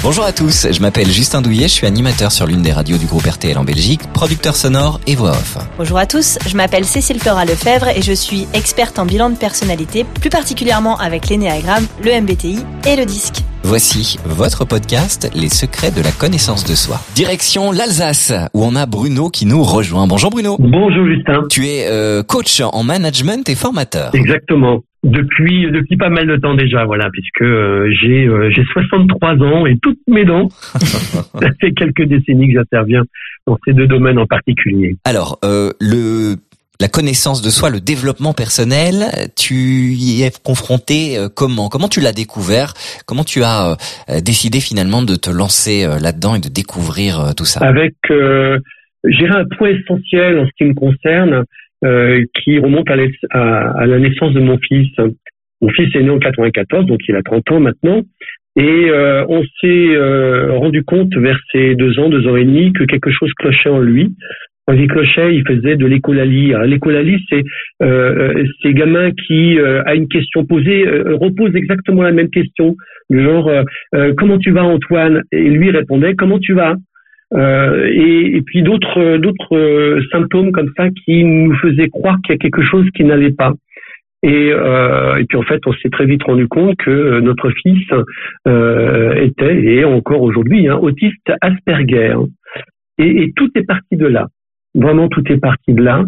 Bonjour à tous, je m'appelle Justin Douillet, je suis animateur sur l'une des radios du groupe RTL en Belgique, producteur sonore et voix off. Bonjour à tous, je m'appelle Cécile Flora-Lefebvre et je suis experte en bilan de personnalité, plus particulièrement avec l'énéagramme, le MBTI et le DISC. Voici votre podcast, Les secrets de la connaissance de soi. Direction l'Alsace, où on a Bruno qui nous rejoint. Bonjour Bruno. Bonjour Justin. Tu es coach en management et formateur. Exactement. Depuis pas mal de temps déjà, voilà, puisque j'ai 63 ans et toutes mes dents. Ça fait quelques décennies que j'interviens dans ces deux domaines en particulier. Alors, la connaissance de soi, le développement personnel, tu y es confronté comment tu l'as découvert? Comment tu as décidé finalement de te lancer là-dedans et de découvrir tout ça? Avec, j'irai un point essentiel en ce qui me concerne, qui remonte à la naissance de mon fils. Mon fils est né en 94, donc il a 30 ans maintenant. Et on s'est rendu compte vers ses 2 ans et demi que quelque chose clochait en lui. Quand il clochait, il faisait de l'écholalie. Alors, l'écholalie, c'est ces gamins qui, à une question posée, reposent exactement la même question. Du genre, comment tu vas Antoine? Et lui répondait, comment tu vas? Et puis d'autres symptômes comme ça qui nous faisaient croire qu'il y a quelque chose qui n'allait pas. Et puis en fait, on s'est très vite rendu compte que notre fils était et est encore aujourd'hui autiste Asperger. Et tout est parti de là. Vraiment, tout est parti de là.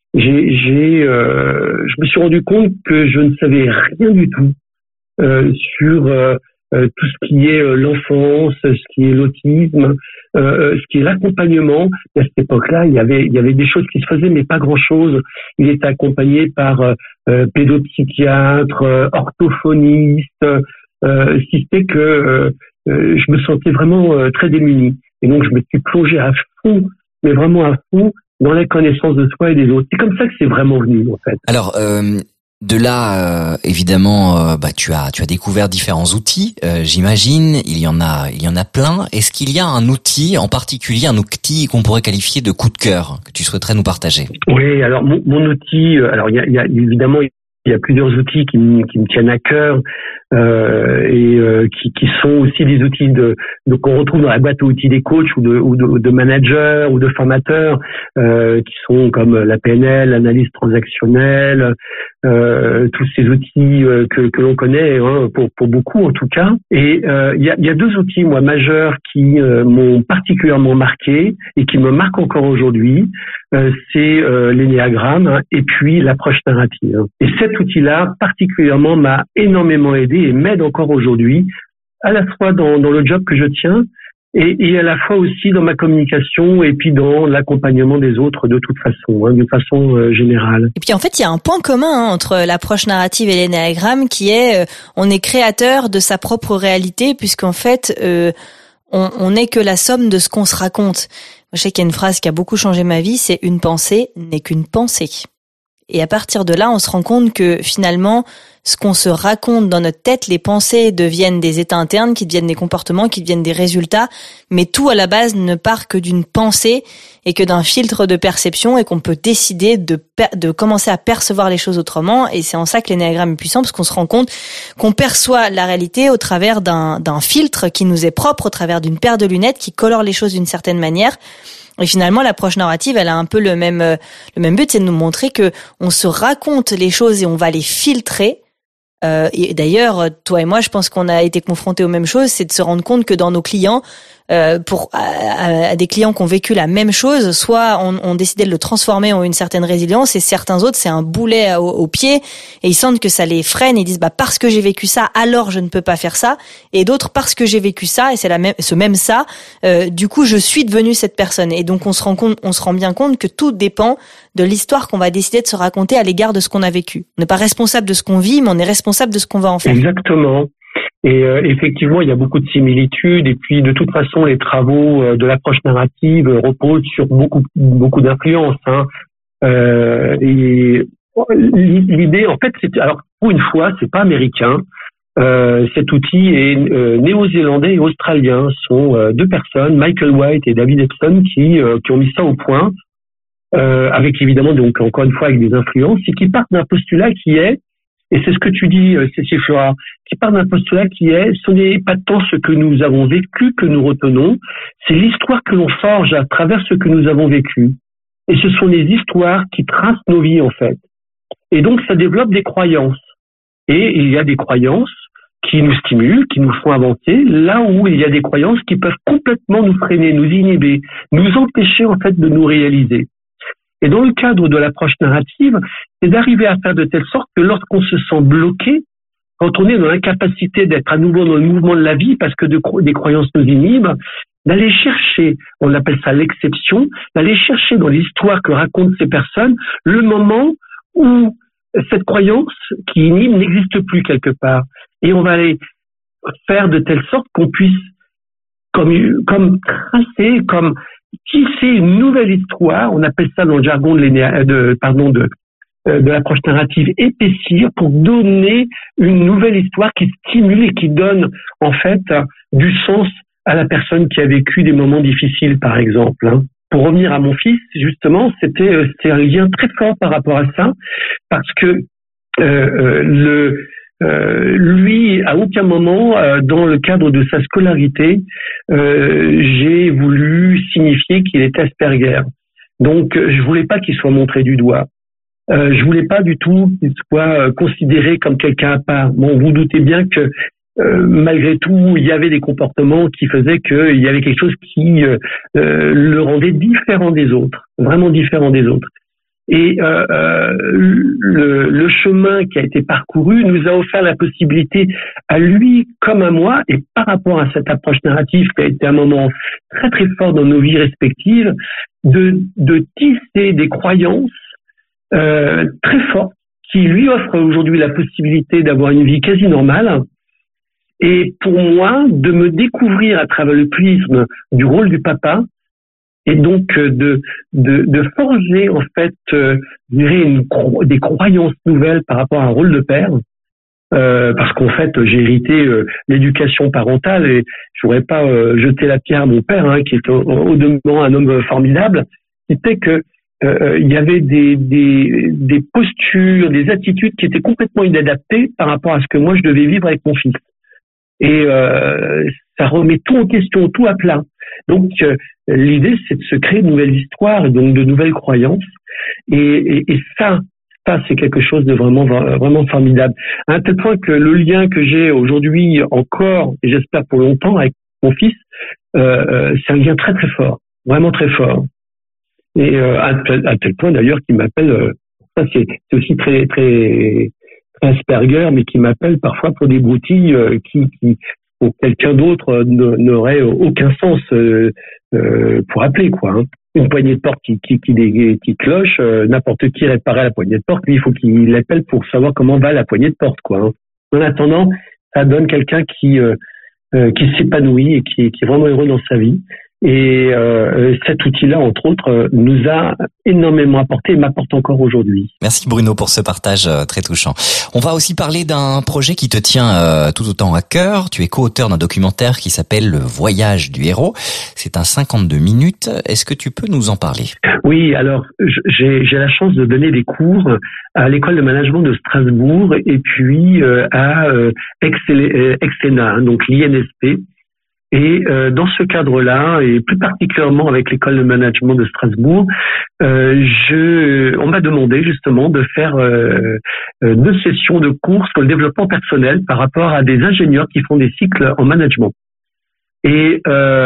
Je me suis rendu compte que je ne savais rien du tout sur tout ce qui est l'enfance, ce qui est l'autisme, ce qui est l'accompagnement. À cette époque-là, il y avait des choses qui se faisaient, mais pas grand-chose. Il était accompagné par pédopsychiatre, orthophoniste, si c'est que je me sentais vraiment très démuni. Et donc, je me suis plongé à fond, mais vraiment à fond, dans la connaissance de soi et des autres. C'est comme ça que c'est vraiment venu, en fait. Alors, de là, évidemment, tu as découvert différents outils. J'imagine, il y en a plein. Est-ce qu'il y a un outil en particulier, un outil qu'on pourrait qualifier de coup de cœur que tu souhaiterais nous partager? Oui, alors mon outil, alors il y a évidemment il y a plusieurs outils qui me tiennent à cœur et qui sont aussi des outils qu'on retrouve dans la boîte à outils des coachs ou de managers ou de formateurs qui sont comme la PNL, l'analyse transactionnelle, tous ces outils que l'on connaît pour beaucoup en tout cas. Et il y a 2 outils moi majeurs qui m'ont particulièrement marqué et qui me marquent encore aujourd'hui. C'est l'énéagramme et puis l'approche narrative. Et cet outil-là, particulièrement, m'a énormément aidé et m'aide encore aujourd'hui, à la fois dans le job que je tiens et à la fois aussi dans ma communication et puis dans l'accompagnement des autres de toute façon, d'une façon générale. Et puis en fait, il y a un point commun entre l'approche narrative et l'énéagramme qui est on est créateur de sa propre réalité puisqu'en fait on n'est que la somme de ce qu'on se raconte. Je sais qu'il y a une phrase qui a beaucoup changé ma vie, c'est une pensée n'est qu'une pensée. Et à partir de là, on se rend compte que finalement, ce qu'on se raconte dans notre tête, les pensées deviennent des états internes, qui deviennent des comportements, qui deviennent des résultats, mais tout à la base ne part que d'une pensée et que d'un filtre de perception et qu'on peut décider de commencer à percevoir les choses autrement. Et c'est en ça que l'énéagramme est puissant, parce qu'on se rend compte qu'on perçoit la réalité au travers d'un filtre qui nous est propre, au travers d'une paire de lunettes qui colore les choses d'une certaine manière. Et finalement, l'approche narrative, elle a un peu le même but, c'est de nous montrer que on se raconte les choses et on va les filtrer. Et d'ailleurs, toi et moi, je pense qu'on a été confrontés aux mêmes choses, c'est de se rendre compte que dans nos clients, à des clients qui ont vécu la même chose, soit on décidé de le transformer en une certaine résilience, et certains autres, c'est un boulet au pied, et ils sentent que ça les freine, et ils disent parce que j'ai vécu ça, alors je ne peux pas faire ça, et d'autres parce que j'ai vécu ça, et c'est ce même ça, du coup je suis devenue cette personne. Et donc on se rend bien compte que tout dépend de l'histoire qu'on va décider de se raconter à l'égard de ce qu'on a vécu. On n'est pas responsable de ce qu'on vit, mais on est responsable de ce qu'on va en faire. Exactement. Et effectivement, il y a beaucoup de similitudes. Et puis, de toute façon, les travaux de l'approche narrative reposent sur beaucoup d'influences. Et l'idée, en fait, alors pour une fois, c'est pas américain. Cet outil est néo-zélandais et australien. Ce sont 2 personnes, Michael White et David Epson, qui ont mis ça au point, avec évidemment, donc encore une fois, avec des influences, et qui partent d'un postulat qui est Et c'est ce que tu dis, Cécile Flora, qui part d'un postulat qui est, ce n'est pas tant ce que nous avons vécu que nous retenons, c'est l'histoire que l'on forge à travers ce que nous avons vécu. Et ce sont les histoires qui tracent nos vies, en fait. Et donc, ça développe des croyances. Et il y a des croyances qui nous stimulent, qui nous font avancer, là où il y a des croyances qui peuvent complètement nous freiner, nous inhiber, nous empêcher, en fait, de nous réaliser. Et dans le cadre de l'approche narrative, c'est d'arriver à faire de telle sorte que lorsqu'on se sent bloqué, quand on est dans l'incapacité d'être à nouveau dans le mouvement de la vie parce que des croyances nous inhibent, d'aller chercher, on appelle ça l'exception, d'aller chercher dans l'histoire que racontent ces personnes le moment où cette croyance qui inhibe n'existe plus quelque part. Et on va aller faire de telle sorte qu'on puisse comme tracer, comme tisser une nouvelle histoire, on appelle ça dans le jargon de l'approche narrative épaissir, pour donner une nouvelle histoire qui stimule et qui donne en fait du sens à la personne qui a vécu des moments difficiles, par exemple. Pour revenir à mon fils, justement, c'est un lien très fort par rapport à ça, parce que lui, à aucun moment, dans le cadre de sa scolarité, j'ai voulu signifier qu'il était Asperger. Donc, je voulais pas qu'il soit montré du doigt. Je voulais pas du tout qu'il soit considéré comme quelqu'un à part. Bon, vous doutez bien que malgré tout, il y avait des comportements qui faisaient qu'il y avait quelque chose qui le rendait différent des autres, vraiment différent des autres. Et le chemin qui a été parcouru nous a offert la possibilité à lui comme à moi, et par rapport à cette approche narrative qui a été un moment très très fort dans nos vies respectives, de tisser des croyances très fortes qui lui offrent aujourd'hui la possibilité d'avoir une vie quasi normale. Et pour moi, de me découvrir à travers le prisme du rôle du papa, et donc de forger en fait, je dirais des croyances nouvelles par rapport à un rôle de père, parce qu'en fait j'ai hérité l'éducation parentale et je n'aurais pas jeté la pierre à mon père, qui est au demeurant un homme formidable, qui était que il y avait des postures, des attitudes qui étaient complètement inadaptées par rapport à ce que moi je devais vivre avec mon fils. Et ça remet tout en question, tout à plat. Donc l'idée, c'est de se créer de nouvelles histoires, donc de nouvelles croyances. Et ça, c'est quelque chose de vraiment formidable. À un tel point que le lien que j'ai aujourd'hui encore, et j'espère pour longtemps, avec mon fils, c'est un lien très très fort, vraiment très fort. Et à tel point d'ailleurs qu'il m'appelle, ça c'est aussi très très Asperger, mais qui m'appelle parfois pour des broutilles qui pour quelqu'un d'autre n'aurait aucun sens pour appeler, quoi. Une poignée de porte qui cloche, n'importe qui réparait la poignée de porte, lui il faut qu'il l'appelle pour savoir comment va la poignée de porte, quoi. En attendant, ça donne quelqu'un qui s'épanouit et qui est vraiment heureux dans sa vie. Et cet outil-là, entre autres, nous a énormément apporté et m'apporte encore aujourd'hui. Merci Bruno pour ce partage très touchant. On va aussi parler d'un projet qui te tient tout autant à cœur. Tu es co-auteur d'un documentaire qui s'appelle Le Voyage du héros. C'est un 52 minutes. Est-ce que tu peux nous en parler? Oui, alors j'ai la chance de donner des cours à l'école de management de Strasbourg et puis à Exena, donc l'INSP. Et dans ce cadre-là, et plus particulièrement avec l'école de management de Strasbourg, on m'a demandé justement de faire 2 sessions de cours sur le développement personnel par rapport à des ingénieurs qui font des cycles en management. Et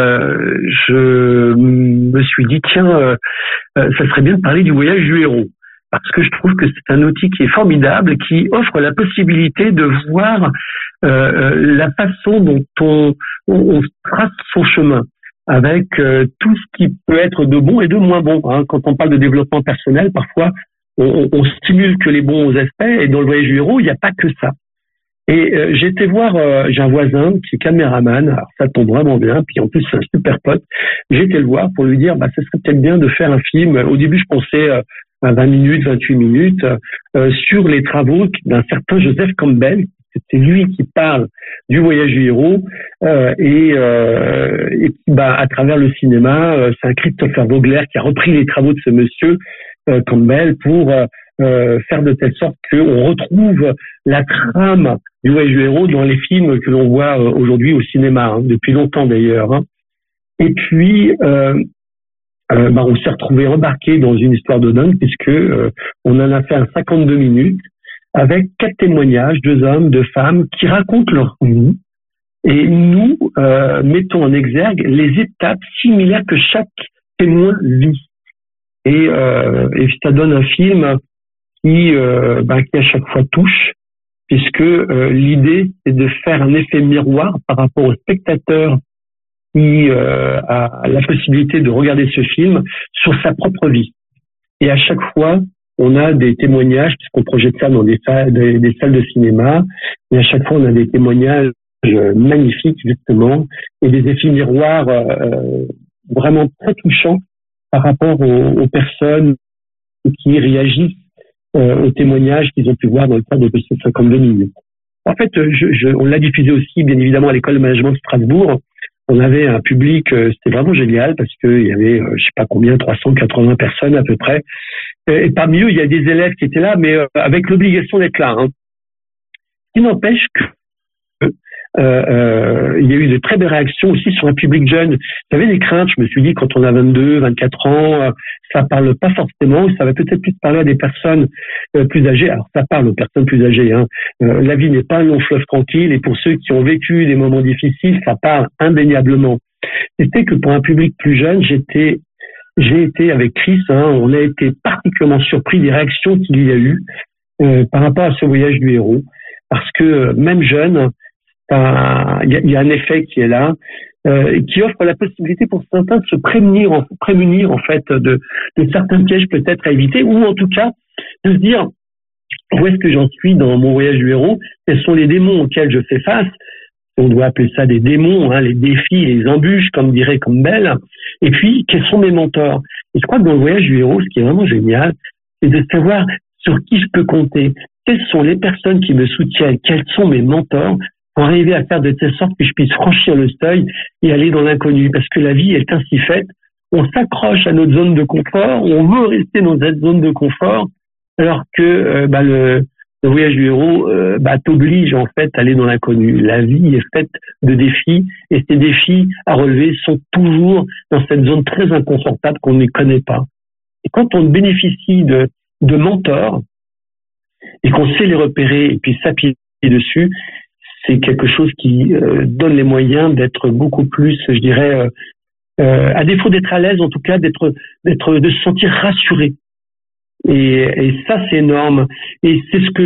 je me suis dit, tiens, ça serait bien de parler du voyage du héros. Parce que je trouve que c'est un outil qui est formidable, qui offre la possibilité de voir la façon dont on trace son chemin, avec tout ce qui peut être de bon et de moins bon. Quand on parle de développement personnel, parfois on stimule que les bons aspects, et dans le voyage du héros, il n'y a pas que ça. Et j'ai été voir, j'ai un voisin qui est caméraman, alors ça tombe vraiment bien, puis en plus c'est un super pote. J'ai été le voir pour lui dire, ce serait peut-être bien de faire un film. Au début, je pensais à 20 minutes, 28 minutes, sur les travaux d'un certain Joseph Campbell. C'est lui qui parle du voyage du héros, et qui, à travers le cinéma, c'est un Christopher Vogler qui a repris les travaux de ce monsieur Campbell pour faire de telle sorte qu'on retrouve la trame du voyage du héros dans les films que l'on voit aujourd'hui au cinéma, depuis longtemps d'ailleurs. Et puis, on s'est retrouvé embarqué dans une histoire de dingue puisque on en a fait un 52 minutes avec 4 témoignages, 2 hommes, 2 femmes qui racontent leur vie. Et nous mettons en exergue les étapes similaires que chaque témoin vit. Et ça donne un film qui à chaque fois touche, puisque l'idée c'est de faire un effet miroir par rapport au spectateur qui a la possibilité de regarder ce film sur sa propre vie. Et à chaque fois, on a des témoignages, puisqu'on projette ça dans des salles de cinéma, et à chaque fois on a des témoignages magnifiques justement, et des effets miroirs vraiment très touchants par rapport aux personnes qui réagissent aux témoignages qu'ils ont pu voir dans le cadre de ces 52 minutes. En fait, on l'a diffusé aussi, bien évidemment, à l'école de management de Strasbourg. On avait un public, c'était vraiment génial parce qu'il y avait, je sais pas combien, 380 personnes à peu près. Et parmi eux, il y a des élèves qui étaient là, mais avec l'obligation d'être là. Ce qui n'empêche que il y a eu de très belles réactions aussi sur un public jeune. J'avais des craintes, je me suis dit, quand on a 22, 24 ans, ça parle pas forcément, ça va peut-être plus parler à des personnes plus âgées. Alors ça parle aux personnes plus âgées. La vie n'est pas un long fleuve tranquille, et pour ceux qui ont vécu des moments difficiles, ça parle indéniablement. C'était que pour un public plus jeune, j'ai été avec Chris, on a été particulièrement surpris des réactions qu'il y a eu par rapport à ce voyage du héros, parce que même jeune, il y a un effet qui est là, qui offre la possibilité pour certains de se prémunir en fait de certains pièges peut-être à éviter, ou en tout cas de se dire où est-ce que j'en suis dans mon voyage du héros, quels sont les démons auxquels je fais face. On doit appeler ça des démons, les défis, les embûches, comme dirait Campbell. Et puis, quels sont mes mentors? Et je crois que dans le voyage du héros, ce qui est vraiment génial, c'est de savoir sur qui je peux compter, quelles sont les personnes qui me soutiennent, quels sont mes mentors, pour arriver à faire de telle sorte que je puisse franchir le seuil et aller dans l'inconnu. Parce que la vie est ainsi faite, on s'accroche à notre zone de confort, on veut rester dans cette zone de confort, alors que le voyage du héros t'oblige en fait à aller dans l'inconnu. La vie est faite de défis, et ces défis à relever sont toujours dans cette zone très inconfortable qu'on ne connaît pas. Et quand on bénéficie de mentors, et qu'on sait les repérer et puis s'appuyer dessus, c'est quelque chose qui donne les moyens d'être beaucoup plus, je dirais, à défaut d'être à l'aise, en tout cas, de se sentir rassuré. Et ça, c'est énorme. Et c'est ce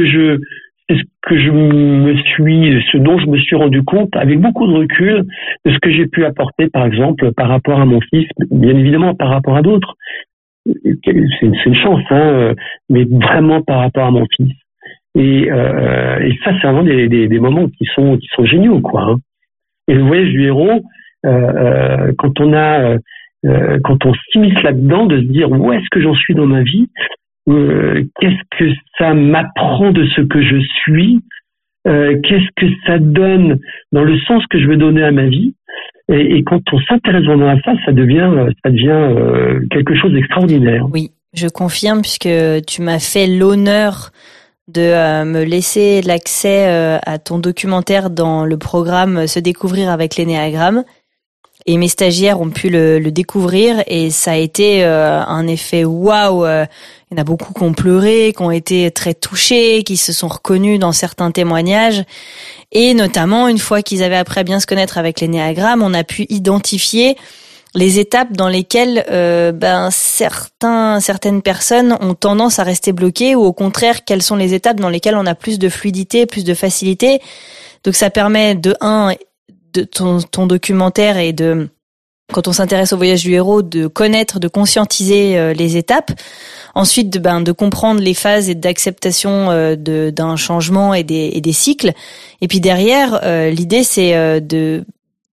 dont je me suis rendu compte avec beaucoup de recul de ce que j'ai pu apporter, par exemple, par rapport à mon fils, bien évidemment, par rapport à d'autres. C'est une chance, mais vraiment par rapport à mon fils. Et ça, c'est vraiment des moments qui sont géniaux, quoi. Et le voyage du héros, quand on s'immisce là-dedans, de se dire où est-ce que j'en suis dans ma vie, qu'est-ce que ça m'apprend de ce que je suis, qu'est-ce que ça donne dans le sens que je veux donner à ma vie, et quand on s'intéresse vraiment à ça, ça devient quelque chose d'extraordinaire. Oui, je confirme, puisque tu m'as fait l'honneur de me laisser l'accès à ton documentaire dans le programme Se découvrir avec l'énéagramme. Et mes stagiaires ont pu le découvrir, et ça a été un effet waouh. Il y en a beaucoup qui ont pleuré, qui ont été très touchés, qui se sont reconnus dans certains témoignages. Et notamment, une fois qu'ils avaient appris à bien se connaître avec l'énéagramme, on a pu identifier les étapes dans lesquelles certaines personnes ont tendance à rester bloquées, ou au contraire, quelles sont les étapes dans lesquelles on a plus de fluidité, plus de facilité. Donc ça permet de ton documentaire, et quand on s'intéresse au voyage du héros, de connaître, de conscientiser les étapes. Ensuite, de comprendre les phases et d'acceptation d'un changement et des cycles. Et puis derrière, l'idée c'est de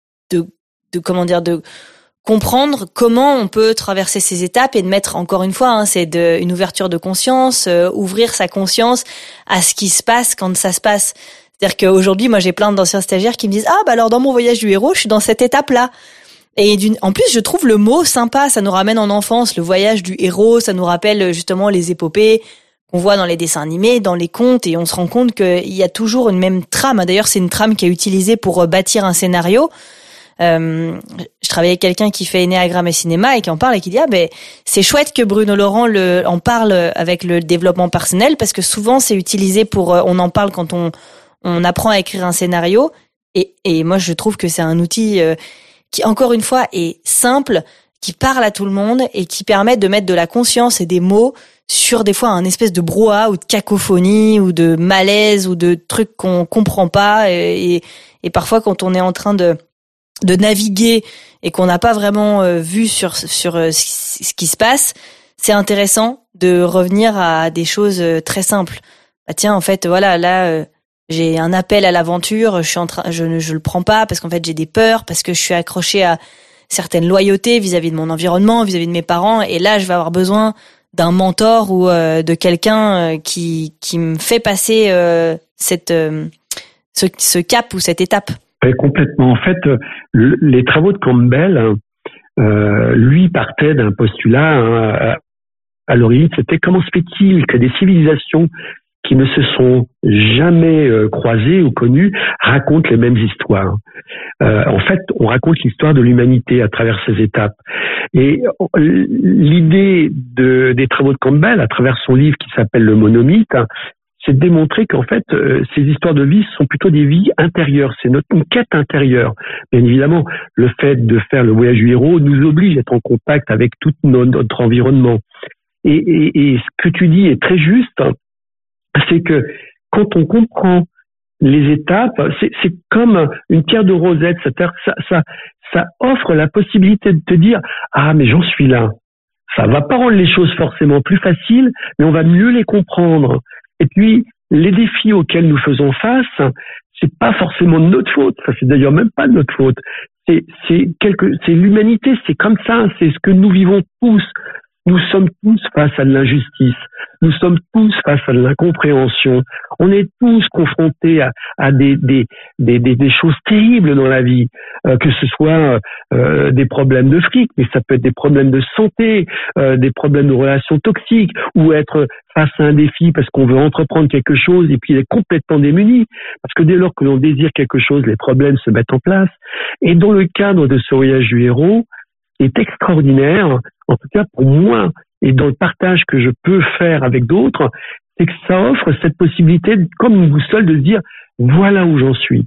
comprendre comment on peut traverser ces étapes, et de mettre, encore une fois, c'est une ouverture de conscience, ouvrir sa conscience à ce qui se passe quand ça se passe. C'est-à-dire qu'aujourd'hui, moi, j'ai plein d'anciens stagiaires qui me disent « alors dans mon voyage du héros, je suis dans cette étape-là ». Et en plus, je trouve le mot sympa, ça nous ramène en enfance, le voyage du héros, ça nous rappelle justement les épopées, voit dans les dessins animés, dans les contes, et on se rend compte qu'il y a toujours une même trame. D'ailleurs, c'est une trame qui est utilisée pour bâtir un scénario. Je travaillais avec quelqu'un qui fait Ennéagramme et cinéma et qui en parle et qui dit c'est chouette que Bruno Laurent en parle avec le développement personnel, parce que souvent c'est utilisé pour on en parle quand on apprend à écrire un scénario, et moi je trouve que c'est un outil qui encore une fois est simple, qui parle à tout le monde et qui permet de mettre de la conscience et des mots sur des fois un espèce de brouhaha ou de cacophonie ou de malaise ou de trucs qu'on comprend pas, et parfois quand on est en train de naviguer et qu'on n'a pas vraiment vu sur ce qui se passe, c'est intéressant de revenir à des choses très simples. Tiens, en fait, voilà, là j'ai un appel à l'aventure, je le prends pas parce qu'en fait j'ai des peurs, parce que je suis accroché à certaines loyautés vis-à-vis de mon environnement, vis-à-vis de mes parents, et là je vais avoir besoin d'un mentor ou de quelqu'un qui me fait passer ce cap ou cette étape. Oui, complètement. En fait, les travaux de Campbell, lui partait d'un postulat à l'origine, c'était comment se fait-il que des civilisations qui ne se sont jamais croisées ou connues racontent les mêmes histoires. En fait, on raconte l'histoire de l'humanité à travers ces étapes. Et l'idée des travaux de Campbell, à travers son livre qui s'appelle Le Monomythe, c'est de démontrer qu'en fait, ces histoires de vie sont plutôt des vies intérieures. C'est une quête intérieure. Bien évidemment, le fait de faire le voyage du héros nous oblige à être en contact avec tout notre environnement. Et ce que tu dis est très juste, c'est que quand on comprend les étapes, c'est comme une pierre de rosette. C'est-à-dire que ça offre la possibilité de te dire « Ah, mais j'en suis là ». Ça va pas rendre les choses forcément plus faciles, mais on va mieux les comprendre. Et puis, les défis auxquels nous faisons face, c'est pas forcément de notre faute. Ça, c'est d'ailleurs même pas de notre faute. C'est l'humanité, c'est comme ça. C'est ce que nous vivons tous. Nous sommes tous face à de l'injustice. Nous sommes tous face à de l'incompréhension. On est tous confrontés à des choses terribles dans la vie, que ce soit des problèmes de fric, mais ça peut être des problèmes de santé, des problèmes de relations toxiques, ou être face à un défi parce qu'on veut entreprendre quelque chose et puis il est complètement démuni. Parce que dès lors que l'on désire quelque chose, les problèmes se mettent en place. Et dans le cadre de ce voyage du héros, est extraordinaire, en tout cas pour moi, et dans le partage que je peux faire avec d'autres, c'est que ça offre cette possibilité, comme une boussole, de se dire, voilà où j'en suis.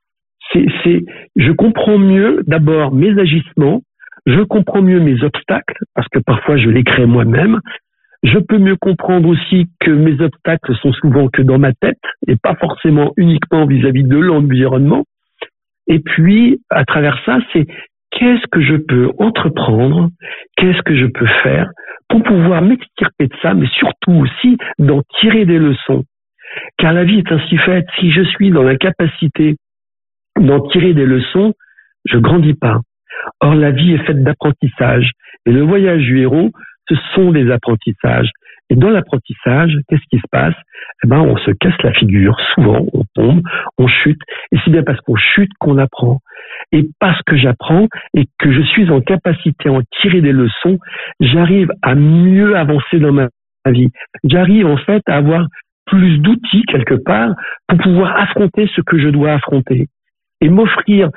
Je comprends mieux d'abord mes agissements, je comprends mieux mes obstacles, parce que parfois je les crée moi-même. Je peux mieux comprendre aussi que mes obstacles sont souvent que dans ma tête, et pas forcément uniquement vis-à-vis de l'environnement. Et puis, à travers ça, c'est qu'est-ce que je peux entreprendre, qu'est-ce que je peux faire pour pouvoir m'extirper de ça, mais surtout aussi d'en tirer des leçons. Car la vie est ainsi faite, si je suis dans l'incapacité d'en tirer des leçons, je grandis pas. Or, la vie est faite d'apprentissage. Et le voyage du héros, ce sont des apprentissages. Et dans l'apprentissage, qu'est-ce qui se passe? On se casse la figure. Souvent, on tombe, on chute. Et c'est bien parce qu'on chute qu'on apprend. Et parce que j'apprends et que je suis en capacité à en tirer des leçons, j'arrive à mieux avancer dans ma vie. J'arrive en fait à avoir plus d'outils quelque part pour pouvoir affronter ce que je dois affronter. Et m'offrir,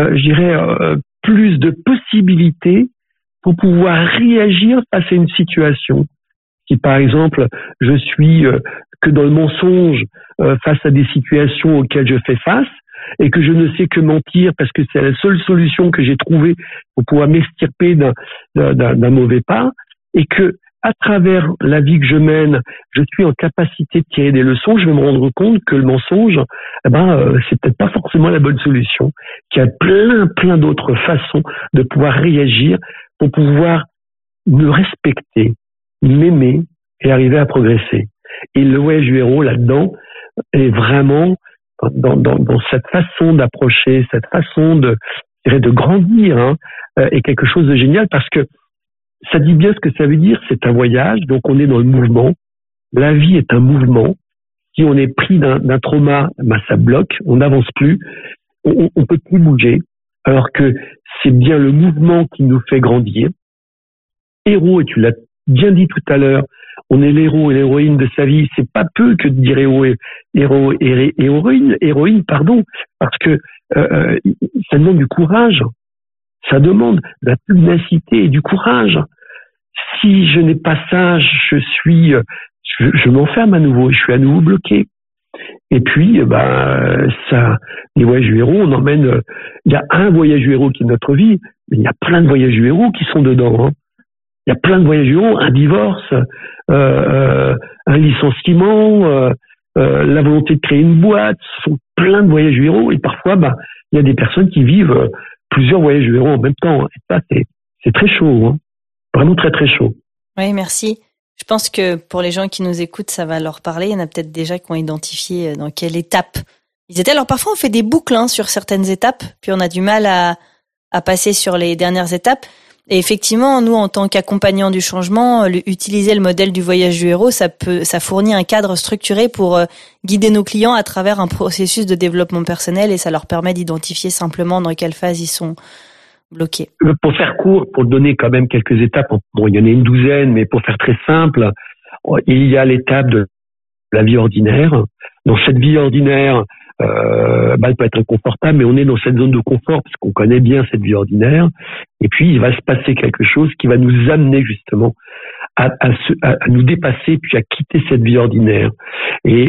plus de possibilités pour pouvoir réagir face à une situation. Si par exemple, je suis que dans le mensonge face à des situations auxquelles je fais face et que je ne sais que mentir parce que c'est la seule solution que j'ai trouvée pour pouvoir m'extirper d'un mauvais pas, et que à travers la vie que je mène, je suis en capacité de tirer des leçons, je vais me rendre compte que le mensonge, c'est peut-être pas forcément la bonne solution, qu'il y a plein d'autres façons de pouvoir réagir pour pouvoir me respecter, m'aimer et arriver à progresser. Et le voyage du héros là-dedans est vraiment dans cette façon d'approcher, cette façon de grandir, est quelque chose de génial, parce que ça dit bien ce que ça veut dire. C'est un voyage, donc on est dans le mouvement. La vie est un mouvement. Si on est pris d'un trauma, ça bloque, on n'avance plus, on peut plus bouger, alors que c'est bien le mouvement qui nous fait grandir. Héros, et tu l'as bien dit tout à l'heure, on est l'héros et l'héroïne de sa vie. C'est pas peu que de dire héroïne, parce que ça demande du courage. Ça demande de la pugnacité et du courage. Si je n'ai pas ça, je m'enferme à nouveau, je suis à nouveau bloqué. Et puis, les voyages du héros, on emmène. Il y a un voyage du héros qui est notre vie, mais il y a plein de voyages du héros qui sont dedans. Hein. Il y a plein de voyages du héros, un divorce, un licenciement, la volonté de créer une boîte. Ce sont plein de voyages du héros. Et parfois, il y a des personnes qui vivent plusieurs voyages du héros en même temps. Et ça, c'est très chaud, hein. Vraiment très très chaud. Oui, merci. Je pense que pour les gens qui nous écoutent, ça va leur parler. Il y en a peut-être déjà qui ont identifié dans quelle étape ils étaient. Alors parfois, on fait des boucles sur certaines étapes, puis on a du mal à passer sur les dernières étapes. Et effectivement, nous, en tant qu'accompagnants du changement, utiliser le modèle du voyage du héros, ça fournit un cadre structuré pour guider nos clients à travers un processus de développement personnel, et ça leur permet d'identifier simplement dans quelle phase ils sont bloqués. Pour faire court, pour donner quand même quelques étapes, bon, il y en a une douzaine, mais pour faire très simple, il y a l'étape de la vie ordinaire. Dans cette vie ordinaire, elle peut être inconfortable, mais on est dans cette zone de confort parce qu'on connaît bien cette vie ordinaire. Et puis, il va se passer quelque chose qui va nous amener justement à nous dépasser, puis à quitter cette vie ordinaire. Et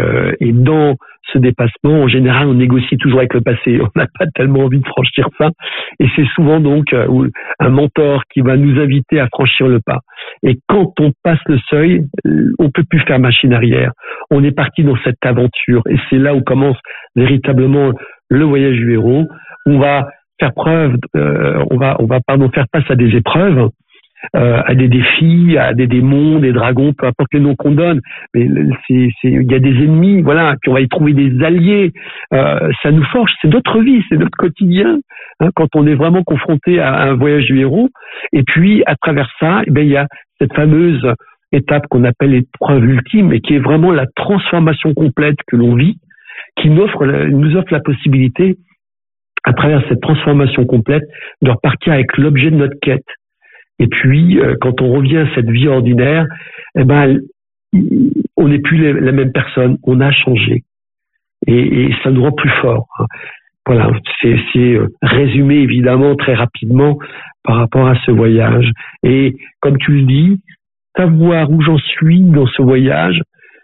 dans ce dépassement, en général, on négocie toujours avec le passé. On n'a pas tellement envie de franchir ça. Et c'est souvent donc un mentor qui va nous inviter à franchir le pas. Et quand on passe le seuil, on peut plus faire machine arrière. On est parti dans cette aventure. Et c'est là où commence véritablement le voyage du héros. On va faire preuve, on va faire face à des épreuves, à des défis, à des démons, des dragons, peu importe les noms qu'on donne. Mais il y a des ennemis, voilà, puis on va y trouver des alliés. Ça nous forge, c'est notre vie, c'est notre quotidien, hein, quand on est vraiment confronté à un voyage du héros. Et puis, à travers ça, il y a cette fameuse étape qu'on appelle l'épreuve ultime, et qui est vraiment la transformation complète que l'on vit, qui nous offre la possibilité, à travers cette transformation complète, de repartir avec l'objet de notre quête. Et puis, quand on revient à cette vie ordinaire, on n'est plus la même personne, on a changé. Et ça nous rend plus forts. Voilà, c'est résumé évidemment très rapidement par rapport à ce voyage. Et comme tu le dis, savoir où j'en suis dans ce voyage,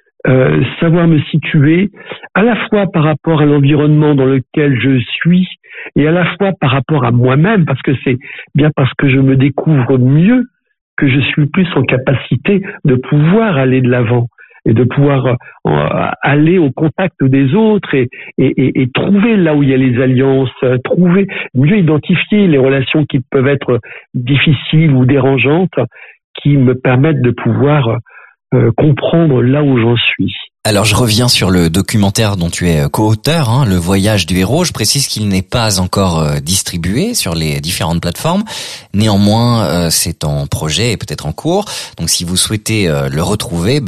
savoir me situer à la fois par rapport à l'environnement dans lequel je suis et à la fois par rapport à moi-même, parce que c'est bien parce que je me découvre mieux que je suis plus en capacité de pouvoir aller de l'avant et de pouvoir aller au contact des autres et trouver là où il y a les alliances, mieux identifier les relations qui peuvent être difficiles ou dérangeantes, qui me permettent de pouvoir comprendre là où j'en suis. Alors je reviens sur le documentaire dont tu es co-auteur, Le Voyage du héros. Je précise qu'il n'est pas encore distribué sur les différentes plateformes. Néanmoins, c'est en projet et peut-être en cours. Donc si vous souhaitez le retrouver,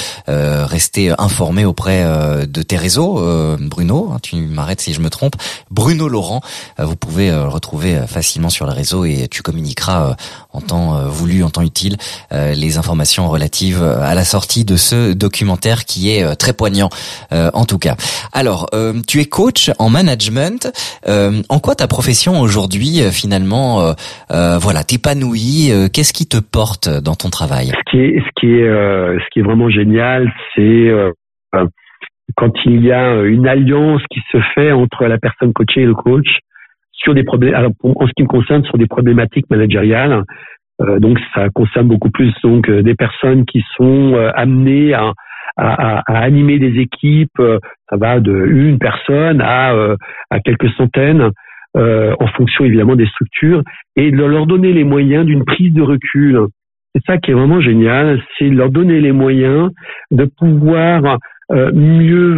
restez informé auprès de tes réseaux. Bruno, tu m'arrêtes si je me trompe. Bruno Laurent, vous pouvez le retrouver facilement sur les réseaux et tu communiqueras en temps voulu, en temps utile, les informations relatives à la sortie de ce documentaire qui est très poignant en tout cas. Alors, tu es coach en management. En quoi ta profession aujourd'hui finalement t'épanouit? Qu'est-ce qui te porte dans ton travail? Ce qui est vraiment génial, c'est quand il y a une alliance qui se fait entre la personne coachée et le coach sur des problèmes. Alors, en ce qui me concerne, sur des problématiques managériales. Donc, ça concerne beaucoup plus des personnes qui sont amenées à animer des équipes. Ça va de une personne à quelques centaines, en fonction évidemment des structures, et de leur donner les moyens d'une prise de recul. C'est ça qui est vraiment génial, c'est leur donner les moyens de pouvoir mieux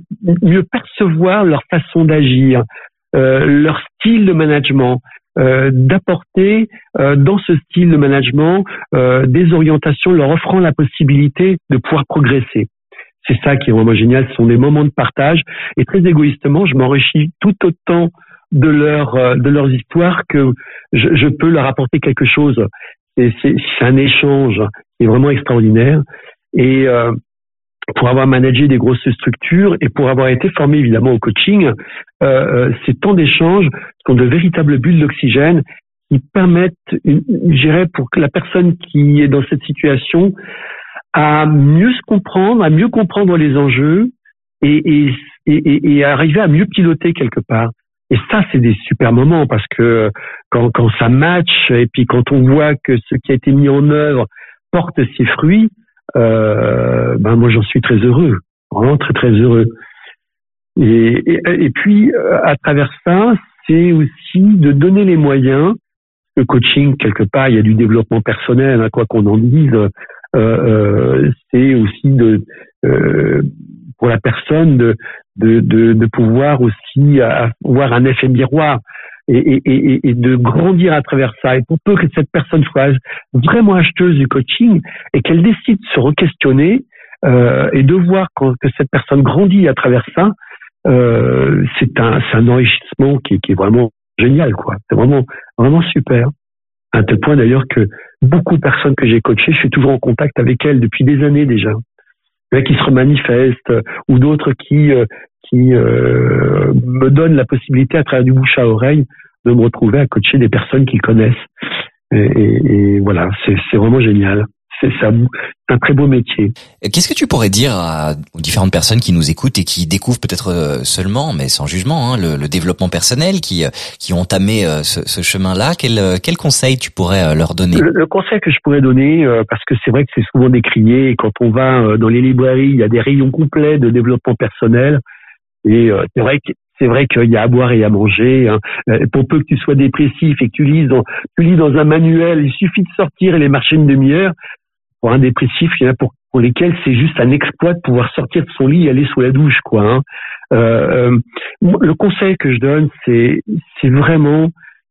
percevoir leur façon d'agir, leur style de management, d'apporter dans ce style de management des orientations, leur offrant la possibilité de pouvoir progresser. C'est ça qui est vraiment génial, ce sont des moments de partage, et très égoïstement, je m'enrichis tout autant de leurs histoires que je peux leur apporter quelque chose. C'est un échange est vraiment extraordinaire. Et pour avoir managé des grosses structures et pour avoir été formé évidemment au coaching, ces temps d'échange sont de véritables bulles d'oxygène qui permettent, je dirais, pour que la personne qui est dans cette situation à mieux se comprendre, à mieux comprendre les enjeux et arriver à mieux piloter quelque part. Et ça, c'est des super moments parce que quand ça match et puis quand on voit que ce qui a été mis en œuvre porte ses fruits, moi j'en suis très heureux, vraiment très très heureux. Et puis à travers ça, c'est aussi de donner les moyens. Le coaching, quelque part, il y a du développement personnel, hein, quoi qu'on en dise. C'est aussi pour la personne de pouvoir aussi avoir un effet miroir et de grandir à travers ça. Et pour peu que cette personne soit vraiment acheteuse du coaching et qu'elle décide de se re-questionner et de voir que cette personne grandit à travers ça, c'est un enrichissement qui est vraiment génial, quoi. C'est vraiment vraiment super. À tel point d'ailleurs que beaucoup de personnes que j'ai coachées, je suis toujours en contact avec elles depuis des années déjà. Il y en a qui se remanifestent ou d'autres qui me donnent la possibilité à travers du bouche à oreille de me retrouver à coacher des personnes qu'ils connaissent. Et voilà, c'est vraiment génial. C'est un très beau métier. Qu'est-ce que tu pourrais dire aux différentes personnes qui nous écoutent et qui découvrent peut-être seulement, mais sans jugement, hein, le développement personnel, qui ont entamé ce chemin-là? Quel conseil tu pourrais leur donner? Le conseil que je pourrais donner, parce que c'est vrai que c'est souvent décrié, et quand on va dans les librairies, il y a des rayons complets de développement personnel, et c'est vrai qu'il y a à boire et à manger. Hein. Pour peu que tu sois dépressif et que tu lis dans un manuel, il suffit de sortir et les marcher une demi-heure. Pour un dépressif, il y en a pour lesquels c'est juste un exploit de pouvoir sortir de son lit et aller sous la douche, quoi. Hein. Le conseil que je donne, c'est vraiment,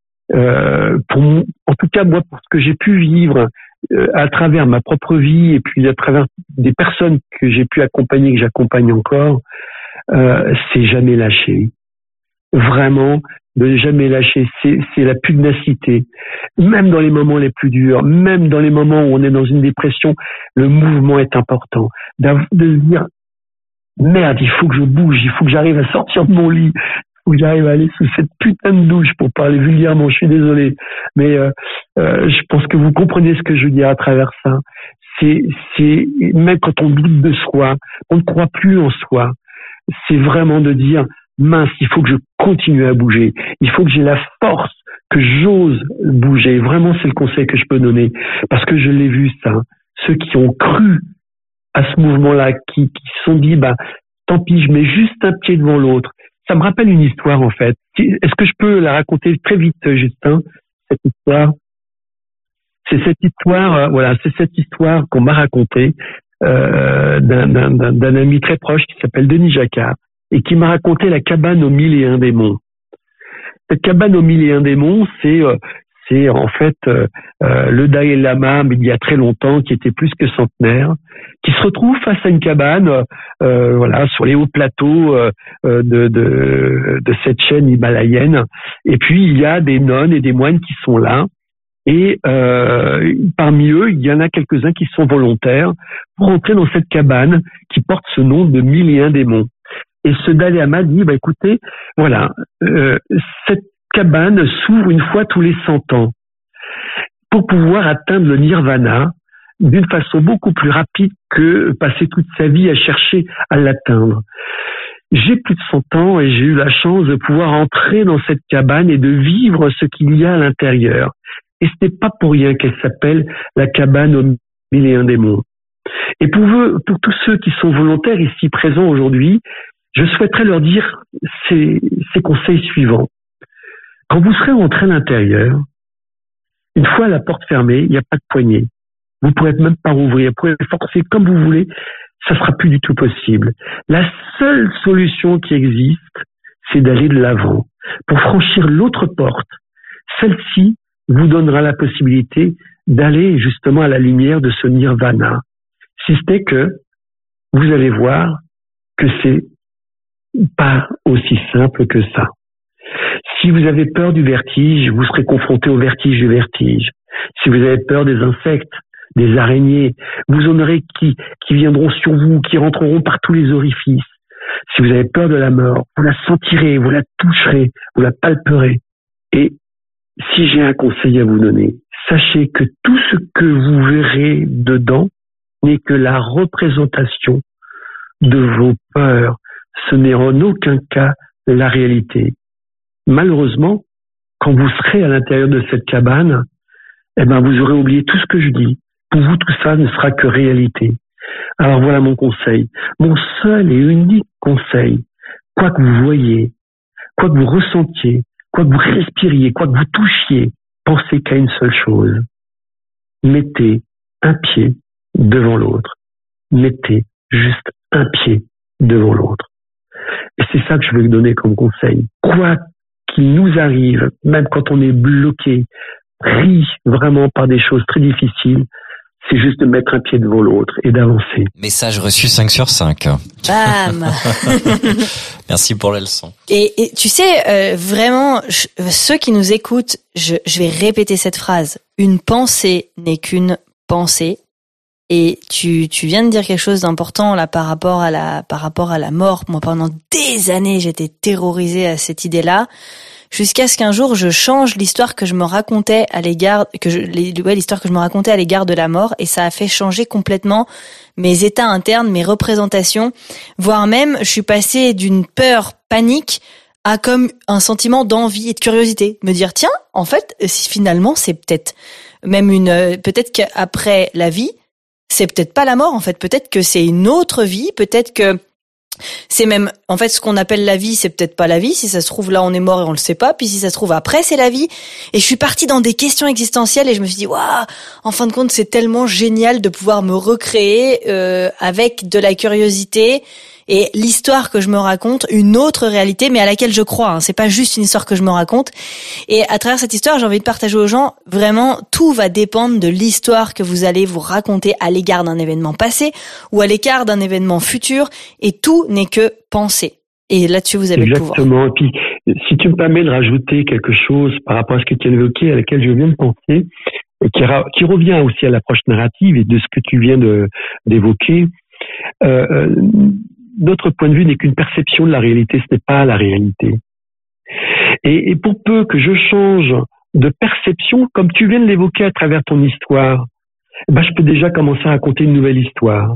en tout cas moi, pour ce que j'ai pu vivre à travers ma propre vie et puis à travers des personnes que j'ai pu accompagner, que j'accompagne encore, c'est jamais lâcher. Vraiment, de jamais lâcher, c'est la pugnacité. Même dans les moments les plus durs, même dans les moments où on est dans une dépression, le mouvement est important. De se dire, merde, il faut que je bouge, il faut que j'arrive à sortir de mon lit, il faut que j'arrive à aller sous cette putain de douche, pour parler vulgairement, je suis désolé. Mais je pense que vous comprenez ce que je veux dire à travers ça. C'est même quand on doute de soi, on ne croit plus en soi. C'est vraiment de dire, mince, il faut que je continue à bouger. Il faut que j'ai la force, que j'ose bouger. Vraiment, c'est le conseil que je peux donner. Parce que je l'ai vu, ça. Ceux qui ont cru à ce mouvement-là, qui se sont dit, tant pis, je mets juste un pied devant l'autre. Ça me rappelle une histoire, en fait. Est-ce que je peux la raconter très vite, Justin, cette histoire? C'est cette histoire qu'on m'a racontée d'un ami très proche qui s'appelle Denis Jacquard et qui m'a raconté la cabane aux 1001 démons. Cette cabane aux 1001 démons, c'est en fait le Dalai Lama, mais il y a très longtemps, qui était plus que centenaire, qui se retrouve face à une cabane, sur les hauts plateaux de cette chaîne himalayenne. Et puis il y a des nonnes et des moines qui sont là. Et parmi eux, il y en a quelques-uns qui sont volontaires pour entrer dans cette cabane qui porte ce nom de 1001 démons. Et ce Dalai Lama dit, écoutez, cette cabane s'ouvre une fois tous les 100 ans pour pouvoir atteindre le nirvana d'une façon beaucoup plus rapide que passer toute sa vie à chercher à l'atteindre. J'ai plus de 100 ans et j'ai eu la chance de pouvoir entrer dans cette cabane et de vivre ce qu'il y a à l'intérieur. Et ce n'est pas pour rien qu'elle s'appelle la cabane aux 1001 démons. Et pour tous ceux qui sont volontaires ici présents aujourd'hui, je souhaiterais leur dire ces conseils suivants. Quand vous serez entré à l'intérieur, une fois la porte fermée, il n'y a pas de poignée. Vous ne pourrez même pas rouvrir, vous pourrez forcer comme vous voulez, ça sera plus du tout possible. La seule solution qui existe, c'est d'aller de l'avant. Pour franchir l'autre porte, celle-ci vous donnera la possibilité d'aller justement à la lumière de ce nirvana. Si ce n'est que vous allez voir que c'est pas aussi simple que ça. Si vous avez peur du vertige, vous serez confronté au vertige du vertige. Si vous avez peur des insectes, des araignées. Vous en aurez qui viendront sur vous, qui rentreront par tous les orifices. Si vous avez peur de la mort, vous la sentirez, vous la toucherez, vous la palperez. Et si j'ai un conseil à vous donner, sachez que tout ce que vous verrez dedans n'est que la représentation de vos peurs. Ce n'est en aucun cas la réalité. Malheureusement, quand vous serez à l'intérieur de cette cabane, vous aurez oublié tout ce que je dis. Pour vous, tout ça ne sera que réalité. Alors voilà mon conseil. Mon seul et unique conseil, quoi que vous voyiez, quoi que vous ressentiez, quoi que vous respiriez, quoi que vous touchiez, pensez qu'à une seule chose. Mettez un pied devant l'autre. Mettez juste un pied devant l'autre. Et c'est ça que je veux vous donner comme conseil. Quoi qu'il nous arrive, même quand on est bloqué, pris vraiment par des choses très difficiles, c'est juste de mettre un pied devant l'autre et d'avancer. Message reçu 5 sur 5. Bam. Merci pour la leçon. Et tu sais, vraiment, ceux qui nous écoutent, je vais répéter cette phrase. Une pensée n'est qu'une pensée. Et tu viens de dire quelque chose d'important là par rapport à la mort. Moi, pendant des années, j'étais terrorisée à cette idée-là, jusqu'à ce qu'un jour je change l'histoire que je me racontais à l'égard de la mort, et ça a fait changer complètement mes états internes, mes représentations, voire même je suis passée d'une peur panique à comme un sentiment d'envie et de curiosité, me dire tiens, en fait, si finalement c'est peut-être même peut-être qu'après la vie, c'est peut-être pas la mort, en fait. Peut-être que c'est une autre vie. Peut-être que c'est même, en fait, ce qu'on appelle la vie, c'est peut-être pas la vie. Si ça se trouve, là, on est mort et on le sait pas. Puis si ça se trouve, après, c'est la vie. Et je suis partie dans des questions existentielles et je me suis dit, waouh, en fin de compte, c'est tellement génial de pouvoir me recréer, avec de la curiosité et l'histoire que je me raconte, une autre réalité, mais à laquelle je crois. C'est pas juste une histoire que je me raconte. Et à travers cette histoire, j'ai envie de partager aux gens, vraiment, tout va dépendre de l'histoire que vous allez vous raconter à l'égard d'un événement passé ou à l'égard d'un événement futur. Et tout n'est que pensée. Et là-dessus, vous avez le pouvoir. Exactement. Et puis, si tu me permets de rajouter quelque chose par rapport à ce que tu as évoqué, à laquelle je viens de penser, et qui revient aussi à l'approche narrative et de ce que tu viens d'évoquer, notre point de vue n'est qu'une perception de la réalité, ce n'est pas la réalité. Et pour peu que je change de perception, comme tu viens de l'évoquer à travers ton histoire, je peux déjà commencer à raconter une nouvelle histoire.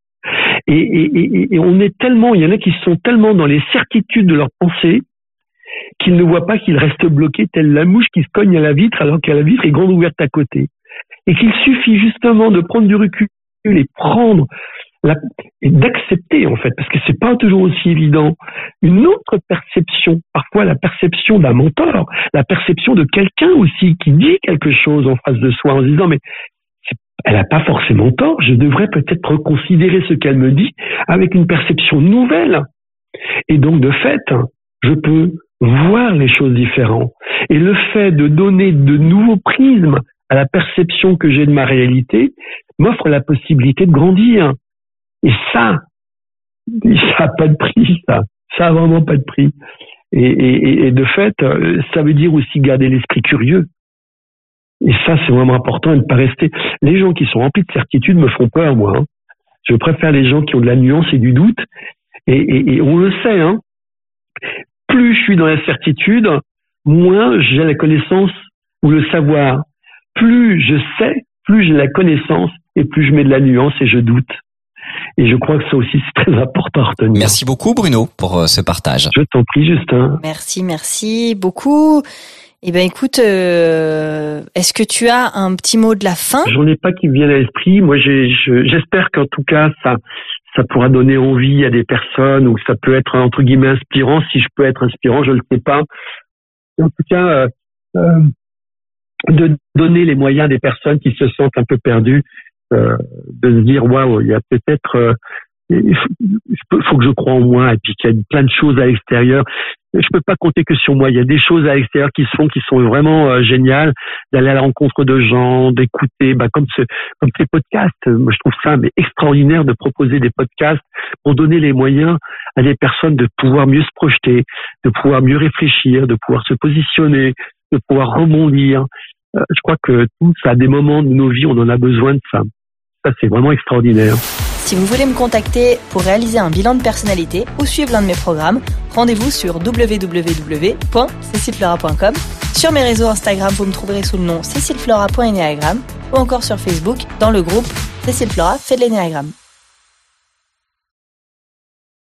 Et on est tellement, il y en a qui sont tellement dans les certitudes de leur pensée qu'ils ne voient pas qu'ils restent bloqués telle la mouche qui se cogne à la vitre alors que la vitre est grande ouverte à côté. Et qu'il suffit justement de prendre du recul et et d'accepter, en fait, parce que c'est pas toujours aussi évident, une autre perception, parfois la perception d'un mentor, la perception de quelqu'un aussi qui dit quelque chose en face de soi en se disant mais elle n'a pas forcément tort, je devrais peut-être reconsidérer ce qu'elle me dit avec une perception nouvelle. Et donc de fait, je peux voir les choses différemment. Et le fait de donner de nouveaux prismes à la perception que j'ai de ma réalité m'offre la possibilité de grandir. Et ça a pas de prix, ça a vraiment pas de prix. Et de fait, ça veut dire aussi garder l'esprit curieux. Et ça, c'est vraiment important de ne pas rester. Les gens qui sont remplis de certitude me font peur, moi. Je préfère les gens qui ont de la nuance et du doute. Et on le sait, plus je suis dans la certitude, moins j'ai la connaissance ou le savoir. Plus je sais, plus j'ai la connaissance et plus je mets de la nuance et je doute. Et je crois que ça aussi, c'est très important à retenir. Merci beaucoup, Bruno, pour ce partage. Je t'en prie, Justin. Merci beaucoup. Eh ben, écoute, est-ce que tu as un petit mot de la fin? J'en ai pas qui me viennent à l'esprit. Moi, j'espère qu'en tout cas, ça pourra donner envie à des personnes ou que ça peut être, entre guillemets, inspirant. Si je peux être inspirant, je le sais pas. En tout cas, de donner les moyens des personnes qui se sentent un peu perdues, de se dire waouh, il y a peut-être il faut que je croie en moi et puis qu'il y a plein de choses à l'extérieur. Je peux pas compter que sur moi. Il y a des choses à l'extérieur qui se font, qui sont vraiment géniales, d'aller à la rencontre de gens, d'écouter, comme ces podcasts. Moi, je trouve ça extraordinaire de proposer des podcasts pour donner les moyens à des personnes de pouvoir mieux se projeter, de pouvoir mieux réfléchir, de pouvoir se positionner, de pouvoir rebondir. Je crois que tous, à des moments de nos vies, on en a besoin de ça. Ça, c'est vraiment extraordinaire. Si vous voulez me contacter pour réaliser un bilan de personnalité ou suivre l'un de mes programmes, rendez-vous sur www.cecileflora.com. Sur mes réseaux Instagram, vous me trouverez sous le nom cecileflora.enneagramme ou encore sur Facebook dans le groupe Cécile Flora fait de l'énéagramme.